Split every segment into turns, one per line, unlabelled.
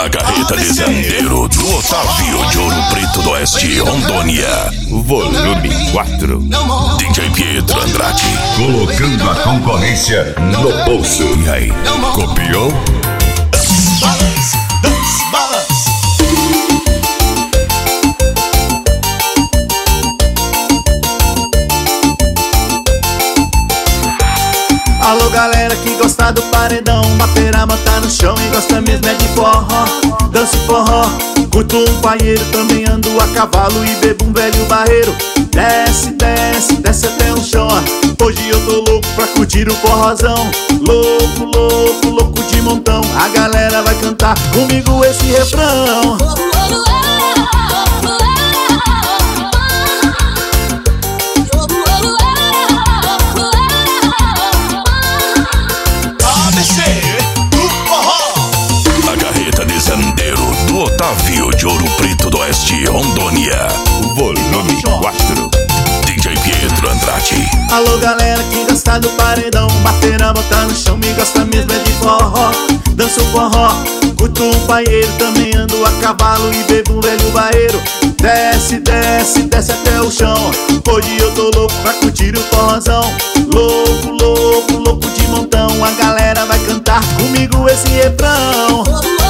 A carreta de Zandeiro do Otávio de Ouro Preto do Oeste, Rondônia. Volume 4. DJ Pietro Andrade.
Colocando a concorrência no bolso.
E aí, copiou?
Dance balas. Alô galera que gosta do paredão, Maperama tá no chão e gosta mesmo é de forró. Danço forró, curto um paieiro, também ando a cavalo e bebo um velho barreiro. Desce, desce, desce até o chão. Hoje eu tô louco pra curtir o forrozão. Louco, louco, louco de montão. A galera vai cantar comigo esse refrão.
Do Otávio de Ouro Preto do Oeste, Rondônia. Volume 4. DJ Pietro Andrade.
Alô galera que gosta do paredão, Maperama tá no chão e gosta mesmo é de forró. Danço forró, curto um paieiro, também ando a cavalo e bebo um velho barreiro. Desce, desce, desce até o chão. Hoje eu tô louco pra curtir o forrozão. Louco, louco, louco de montão. A galera vai cantar comigo esse refrão.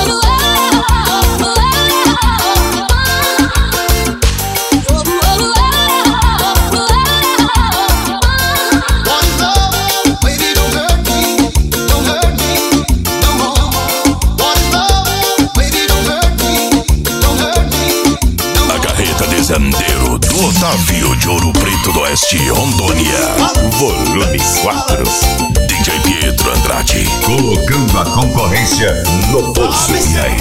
Zandeiro do Otávio de Ouro Preto do Oeste, Rondônia. Volume 4. DJ Pietro Andrade.
Colocando a concorrência no bolso.
E aí,